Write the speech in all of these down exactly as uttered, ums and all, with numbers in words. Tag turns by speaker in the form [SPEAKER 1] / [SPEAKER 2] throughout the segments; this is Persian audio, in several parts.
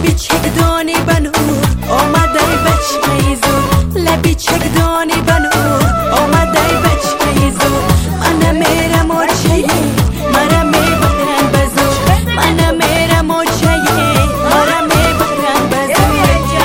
[SPEAKER 1] لبی چکدانی بنور آمده بچه زور لبی چکدانی بنور آمده بچه زور من میرم و چیه مرا میبرن بزور من میرم و چیه مرا میبرن بزور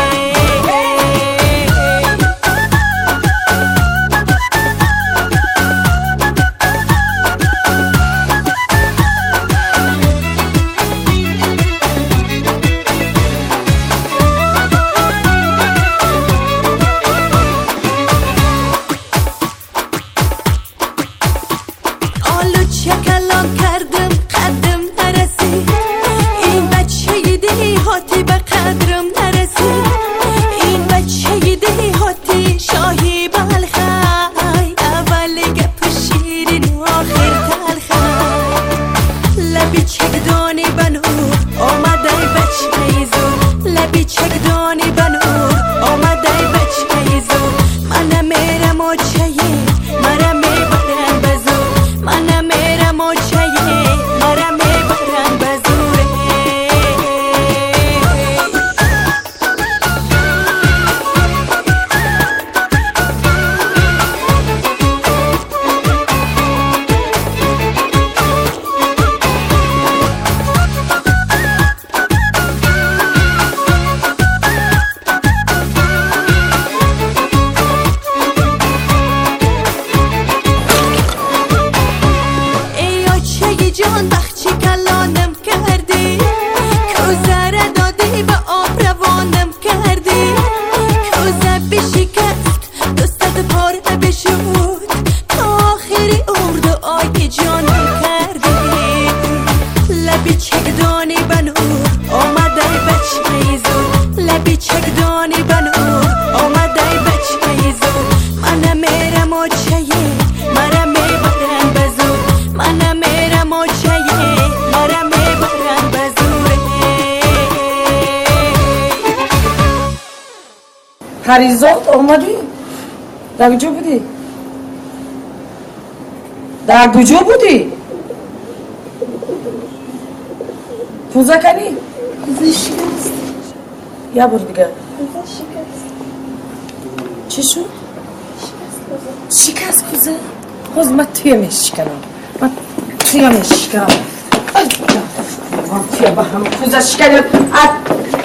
[SPEAKER 1] چکلان کردم قدم نرسی این بچه دی هاتی به قدرم نرسی این بچه دی هاتی شاهی بلخای اولی گپ شیرین و آخر تلخای لبی چکدانی بنور آمده بچه زور لبی چکدانی بنور آمده بچه زور من میرم و چیه مرا میبرن بزور من میرم و چیه مرا میبرن بزوره جان بخچی کلانم کردی کوزه دادی به آب روانم کردی کوزه بشکست دوستت پاره بشود تا آخری عمر دعای جانم کردی لبی چکدانی بنور آمده بچه زور لبی چکدانی بنور آمده بچه زور من میرم و چیه مرا میبرن بزور من میرم و چیه مرا میبرن بزوره
[SPEAKER 2] پریزاد آمدی؟ در کجا بودی؟ در کجا بودی؟ پوزه کنی؟
[SPEAKER 3] پوزه شکست
[SPEAKER 2] یا بار دیگه
[SPEAKER 3] پوزه شکست
[SPEAKER 2] چی شد؟
[SPEAKER 3] شکست پوزه
[SPEAKER 2] شکست پوزه؟ باز من توی میشکنم من توی میشکنم من توی با هم پوزه شکنم